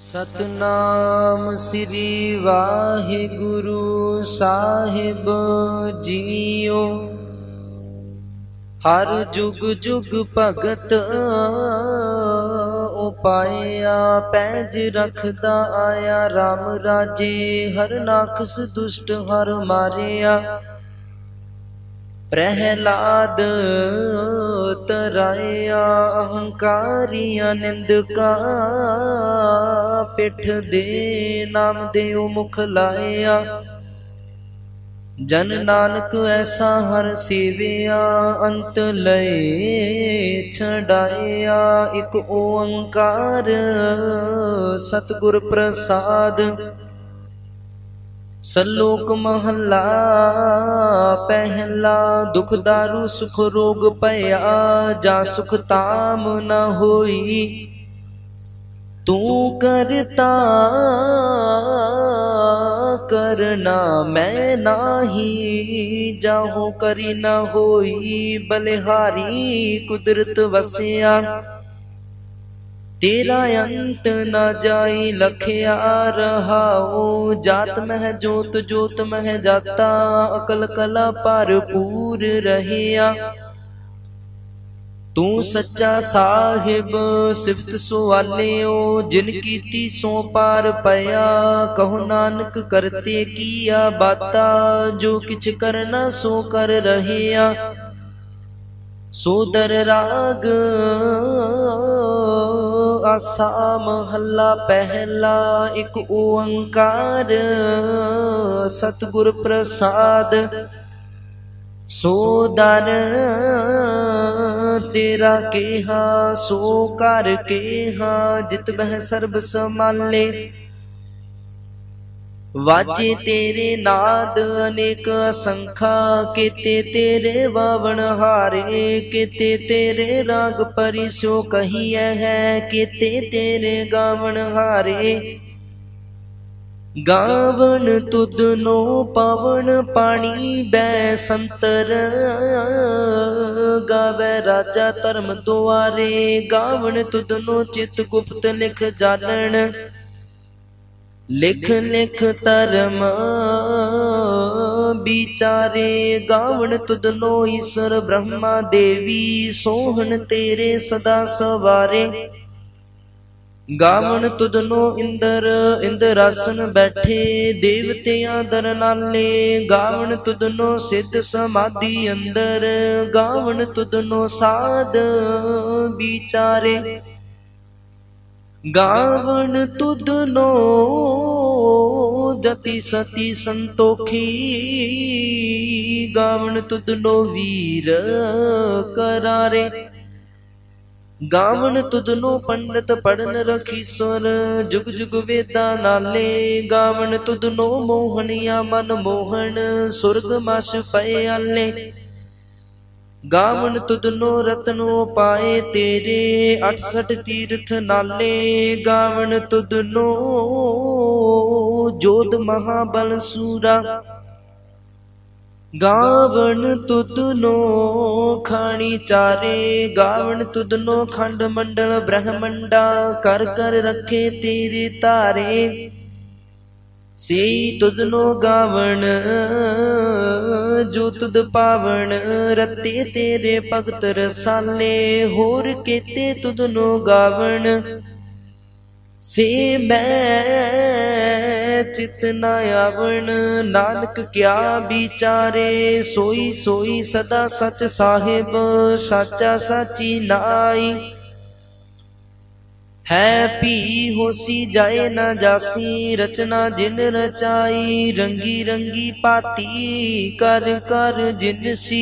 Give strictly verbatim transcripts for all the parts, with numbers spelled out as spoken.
सतनाम श्री वाहिगुरु साहिब जीओ। हर जुग जुग भगत उपाया पैज रखदा आया। राम राजे हर नाखस दुष्ट हर मारिया। प्रहलाद तराया अहंकारिया निंदका। पिठ दे नाम देओ मुख लाया। जन नानक ऐसा हर सेविया। अंत लय छड़ाया। एक ओंकार सतगुर प्रसाद। सलोक महला पहला। दुख दारू सुख रोग पया। जा सुख ताम न होई। तू करता करना मैं नाही। जाहु करी न होई। बलिहारी कुदरत वसिया। तेरा अंत न जाई लखिया रहाओ। जात मह जोत जोत मह जाता। अकल कला भरपूर रहिया। तू सच्चा साहिब सिफत सुवालियो। जिन कीती सो पार पया। कहो नानक करते किया बाता। जो किछ करना सो कर रहिया। सोदर राग आसा महला पहला। एक ओंकार सतगुर प्रसाद। सोदर तेरा केहा सो कर केहा। जित बह सर्ब समाले। वाजे तेरे नाद अनेक असंखा। केते तेरे वावण हारे। केते तेरे राग परिसो कहिए है। केते तेरे गावण हारे। गावण तुदनो पावण पानी बै संतर। गावे राजा धर्म द्वारे। गावण तुदनो चित गुप्त लिख जानन। लिख लिख धर्म बिचारे। गावण तुदनो ईश्वर ब्रह्मा देवी। सोहन तेरे सदा सवारे। गावण तुदनो इंद्र इंद्रासन बैठे। देवतियां दर नाले। गावण तुदनो सिद्ध समाधि अंदर। गावण तुदनो साध बिचारे। गावण तुदनो जति सती संतोखी। गावण तुदनो वीर करारे। गावण तुदनो पंडित पढ़न रखीश्वर। जुग जुग वेदा नाले। गावण तुदनो मोहनिया मन मोहन। सुरग मास पयाले। गावण तुदनो रत्नो पाए तेरे। अठसठ तीर्थ नाले। गावण तुदनो जोध महाबल सूरा। गावण तुदनो खानी चारे। गावण तुदनो खंड मंडल ब्रह्मंडा। कर कर रखे तेरे तारे। सेई तुदनो गावण जो तुद पावण। रते तेरे भगत रसाले। होर केते तुदनो गावण। से मैं चित न आवण। नानक क्या बिचारे। सोई सोई सदा सच साहिब। साचा साची नाई। है पी होसी जाए न जासी। रचना जिन रचाई। रंगी रंगी पाती कर कर जिनसी।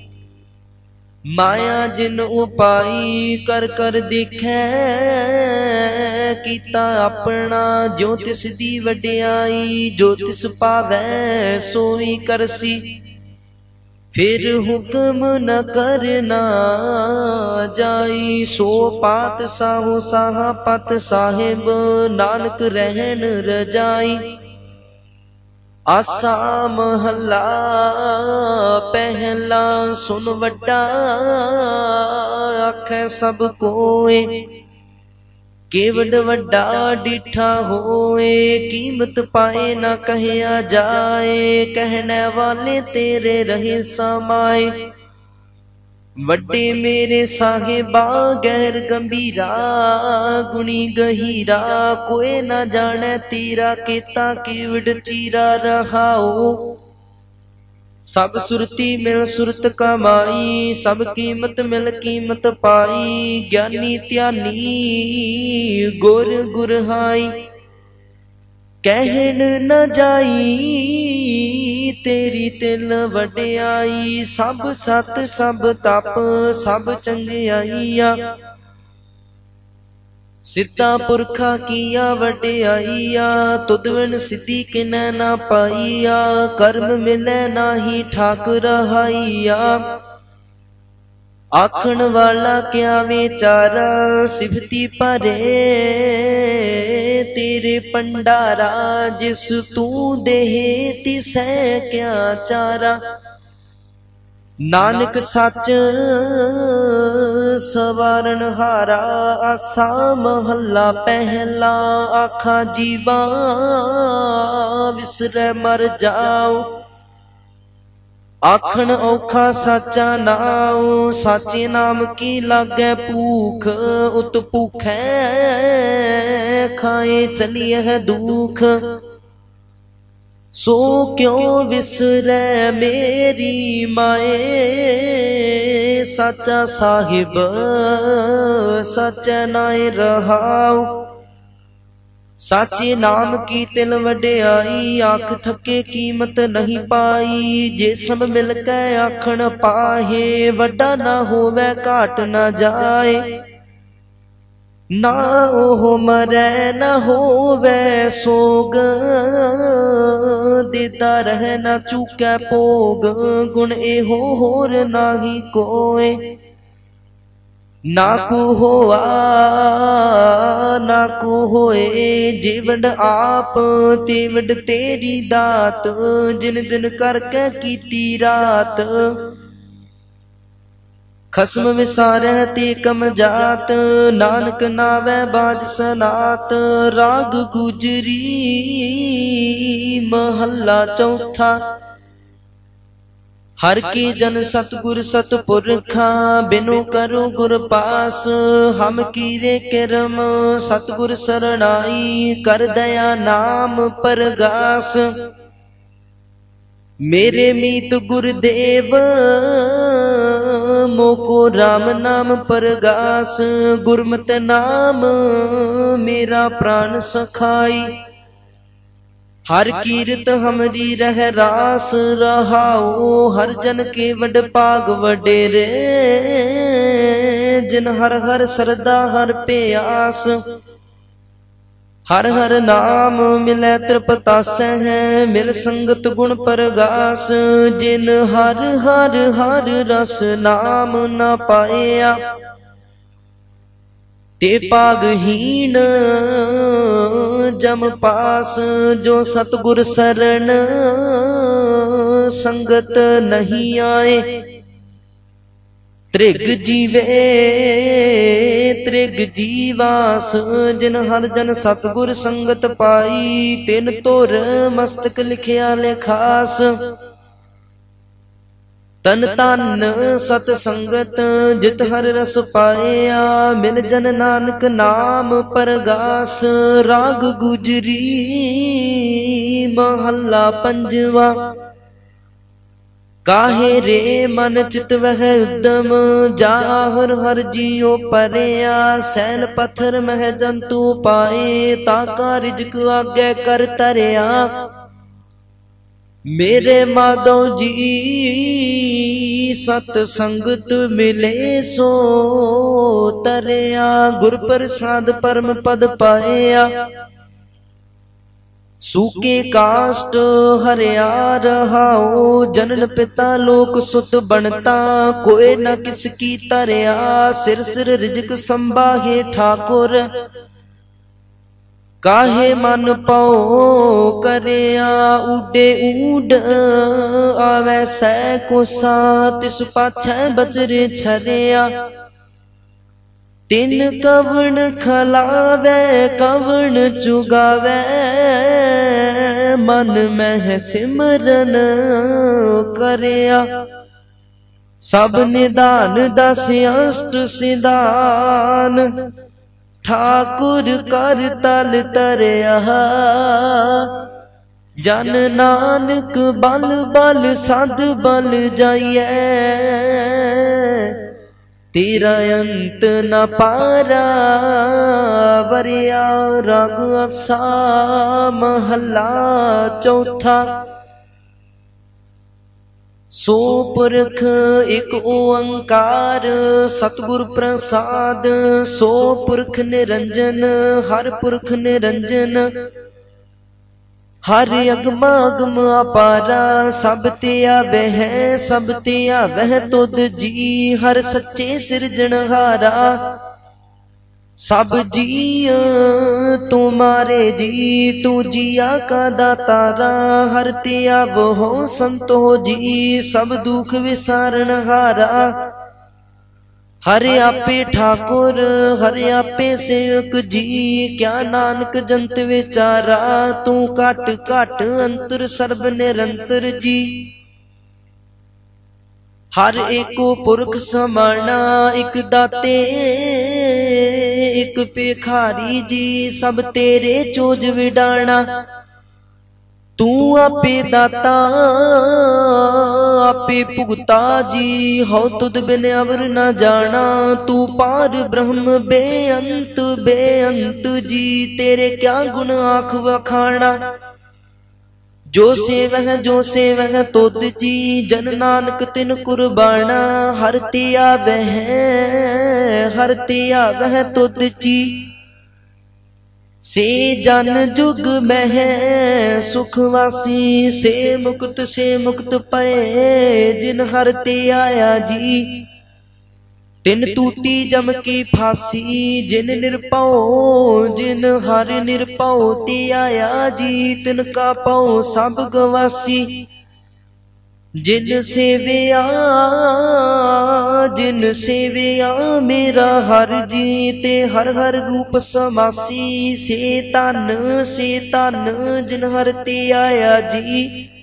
माया जिन उपाई कर कर दिखै। कीता अपना जो तिस दी वड्याई। जो तिस पावै सोई करसी। फिर हुक्म न करना जाई। सो पात साहो साहा पत साहिब। नानक रहन रजाई। आसा महला पहला। सुन वड्डा आखे सब कोय। केवड वड्डा डिठा होए, कीमत पाए ना कहया जाए। कहने वाले तेरे रहे समाए, वड्डे मेरे साहिबा गैर गंभीरा। गुणी गहीरा कोई ना जाने तेरा, केता केवड चीरा रहाओ। सब सुरती मिल सुरत कमाई, सब कीमत मिल कीमत पाई। ज्ञानी ध्यानी गुर गुरहाई, कहन न जाई तेरी तिल वड्याई। सब सत सब तप सब चंगियाईया, सिद्धा पुरखा किया वड्याईया। तुद बिन सिद्धि किनै ना पाईया, कर्म मिलै नाही ठाक रहाईया। आखण वाला क्या विचारा, सिफती भरे तेरे भंडारा। जिस तू देहे तिसै क्या चारा, नानक सच सवारन हारा। आसा महला पहला, आखा जीवा विसरै मर जाओ। आखन औखा साचा नाओ, साचे नाम की लागै भूख। उत भूखै खाए चलिए दुख, सो क्यों विसरै मेरी माए। साचा साहिब सच नाय रहाओ, साचे नाम की तिल वड्याई। आख थके कीमत नहीं पाई, जे सब मिल के आखण पाहे। वड्डा ना होवे घाट ना जाए, ना ओह मरै ना होवे सोग। देता रहे ना चूकै भोग, गुण एहो होर नाही कोय। ना को होआ ना को होए, जेवड आप तेवड तेरी दात। जिन दिन करके कीती रात, खसम विसारै ते कम जात। नानक नावै बाज सनात, राग गुजरी महला चौथा। हर के जन सतगुर सतपुरखा, बिनु करो गुर पास। हम कीरे किरम सतगुर सरणाई, कर दया नाम परगास। मेरे मीत गुरुदेव मोको राम नाम परगास। गुरमत नाम मेरा प्राण सखाई, हर कीरत हमरी रह रास। रहाओ हर जन के वड भाग वडेरे, जिन हर हर सरदा हर प्यास। हर हर नाम मिलै तृपतासै है, मिल संगत गुण परगास। जिन हर हर हर रस नाम न पाया, ते भागहीन जम पास। जो सतगुर शरण संगत नहीं आए, त्रिग जीवे त्रिग जीवास। जिन हर जन सतगुर संगत पाई, तिन तुर मस्तक लिखिया लिखास। तन तन सत संगत जित हर रस पाया, मिल जन नानक नाम परगास। राग गुजरी महला पंजवा। काहे रे मन चित वह उद्दम, जा हर हर जियो परया। सैल पत्थर मह जंतु पाए, ताका रिजक आगे कर तरया। मेरे माधव जी सत संगत मिले सो तरया। गुर प्रसाद परम पद पाया, सूके काष्ट हरिया रहाओ। जनन पिता लोक सुत बनता, कोई न किसकी तरया। सिर सिर रिजक संभाहे ठाकुर, काहे मन पाओ करया। उडे ऊड आवे सै कोसा, तिस पाछै बजरे छरया। तिन कवण खलावे कवण चुगावे, मन मह सिमरन करया। सब निदान दस अष्ट सिधान, ठाकुर कर तल तरया। जन नानक बल बल सद बल जाइए, तेरा अंत न पारा वरिया। राग आसा महला चौथा। सो पुरख एक ओंकार सतगुर प्रसाद, सो पुरख निरंजन हर पुरख निरंजन। हर अगम अगम अपारा, सब ते आवह सब ते आवह तुद जी। हर सच्चे सिरजनहारा, सब जी तुम्हारे जी। तू जिया का दातारा, हर ते आवहो संतो जी। सब दुख विसारण हारा, हरे आपे ठाकुर हरे आपे सेवक जी। क्या नानक जंत विचारा, तू घट घट अंतर सर्ब निरंतर जी। हर एको पुरख समाना, एक दाते एक भिखारी जी। सब तेरे चोज विडाना, तू आपे दाता आपे भुगता जी। हो तुद बिन अवर न जाना, तू पार ब्रह्म बेअंत बेअंत जी। तेरे क्या गुण आख वखाना, जो सेवह जो सेवह तुद जी। जन नानक तिन कुर्बाना, हर ते आवह हर ते आवह तुद जी। से जन जुग मह सुखवासी, से मुक्त से मुक्त पए जिन हर ते आया जी। तिन टूटी जम की फांसी, जिन निरपौ जिन हर निरपौ ते आया जी। तिन का पौ सब गवासी, जिन सेविया जिन सेविया मेरा हर जी। ते हर हर रूप समासी, से तन से तन जिन हर ते आया जी।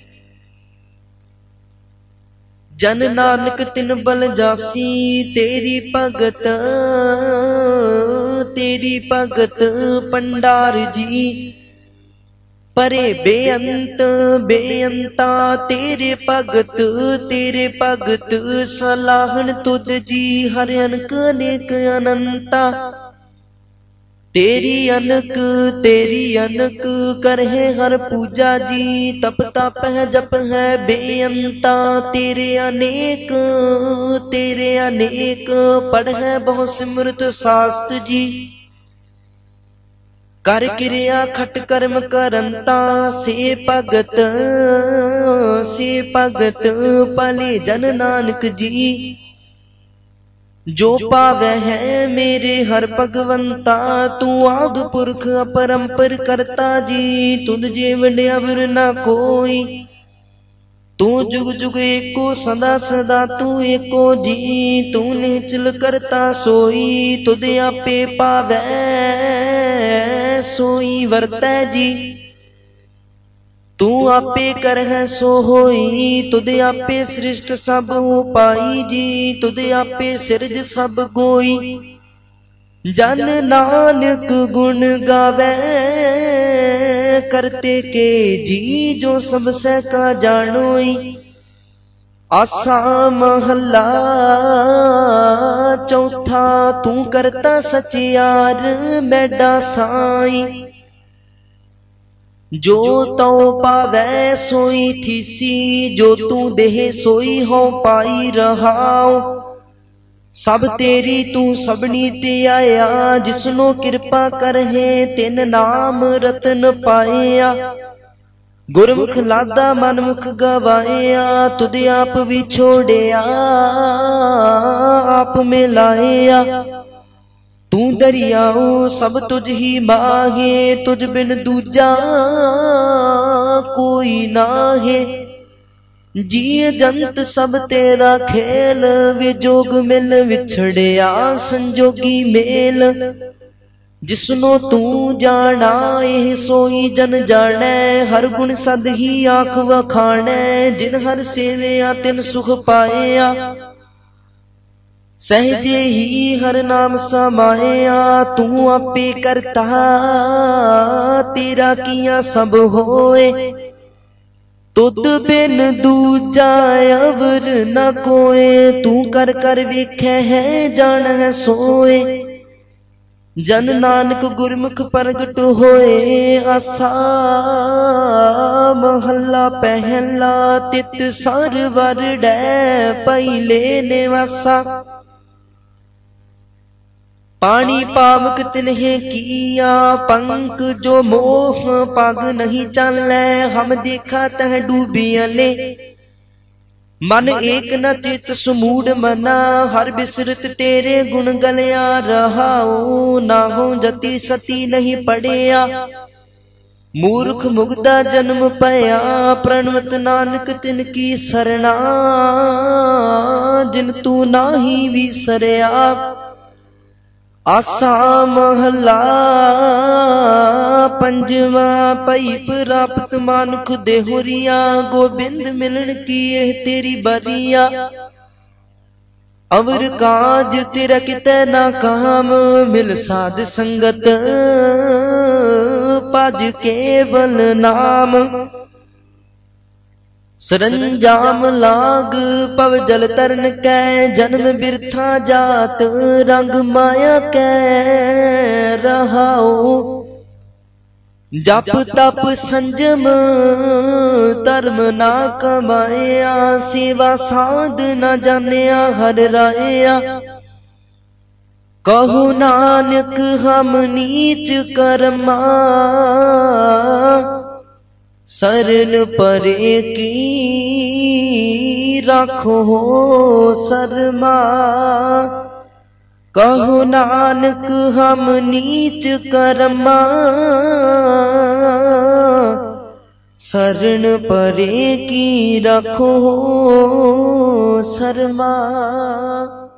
जन नानक तिन बल जासी, तेरी भगत तेरी भगत पंडार जी। परे बेअंत बेअंता, तेरे भगत तेरे भगत सलाहन तुद जी। हर अनक अनेक अनंता, तेरी अनक तेरी अनक करहे हर पूजा जी। तप तप है जप है बेअंता, तेरे अनेक तेरे अनेक पढ़ है बहु सिमृत शास्त्र जी। कर क्रिया खट कर्म करंता, से भगत से भगत पले जन नानक जी। जो पावे है मेरे हर भगवंता, तू आद पुरख अपरंपर करता जी। तुद जेवण अवर न कोई, तू जुग जुग एको सदा सदा तू एको जी। तू निचल करता सोई, तुद आपे पावे सोई वरतै जी। तू आपे करह सो होई, तुद आपे सृष्ट सब उपाई जी। तुद आपे सिरज सब गोई, जन नानक गुण गावे करते के जी। जो सब सह का जानोई, आसा महला चौथा। तू करता सचियार मैडा साई, जो तो पावै सोई थीसी। जो तू देह सोई हो पाई रहाओ, सब तेरी तू सबनी ते आया। जिसनो कृपा करहे तिन नाम रतन पाया। गुरमुख लादा मनमुख गवाया, तुद आप विछोड़िया आप मिलाया। तू दरियाओ सब तुझ ही माहे, तुझ बिन दूजा कोई नाहे। जी जंत सब तेरा खेल, विजोग मिल विछड़िया संजोगी मेल। जिसनो तू जाना एह सोई जन जाने, हर गुण सद ही आख वखाने। जिन हर सेवया तिन सुख पाया, सहजे ही हर नाम समाया। तू आपे करता तेरा किया सब होए, तुद बिन दूजा अवर न कोए। तू कर कर वेखे है जान है सोए, जन नानक गुरमुख प्रगट होए। आसा महला पहला, तित सार वर डै पहिले निवासा। पानी पावक तिन्हे किया, पंख जो मोह पग नहीं चलै। हम देखा तह डूबियले, मन एक न चित समूड मना। हर बिसरत तेरे गुण गलिया रहाओ, ना हो जति सती नहीं पड़िया। मूर्ख मुग्धा जन्म पया, प्रणवत नानक तिनकी सरना। जिन तू नाही विसरिया, आसा महला पंजवा। पई प्राप्त मानुख देहुरिया, गोबिंद मिलन की यह तेरी बरिया। अवर काज तेरा कितै ना काम, मिल साध संगत पज केवल नाम। सरंजाम लाग पव जल तरन कै, जन्म बिरथा जात रंग माया कै रहाओ। जप तप संजम धर्म ना कमाया, सेवा साध न जानिया हर राया। कहु नानक हम नीच कर्मा, शरण परे की राखो शर्मा। कहु नानक हम नीच कर्मा, शरण परे की राखो शर्मा।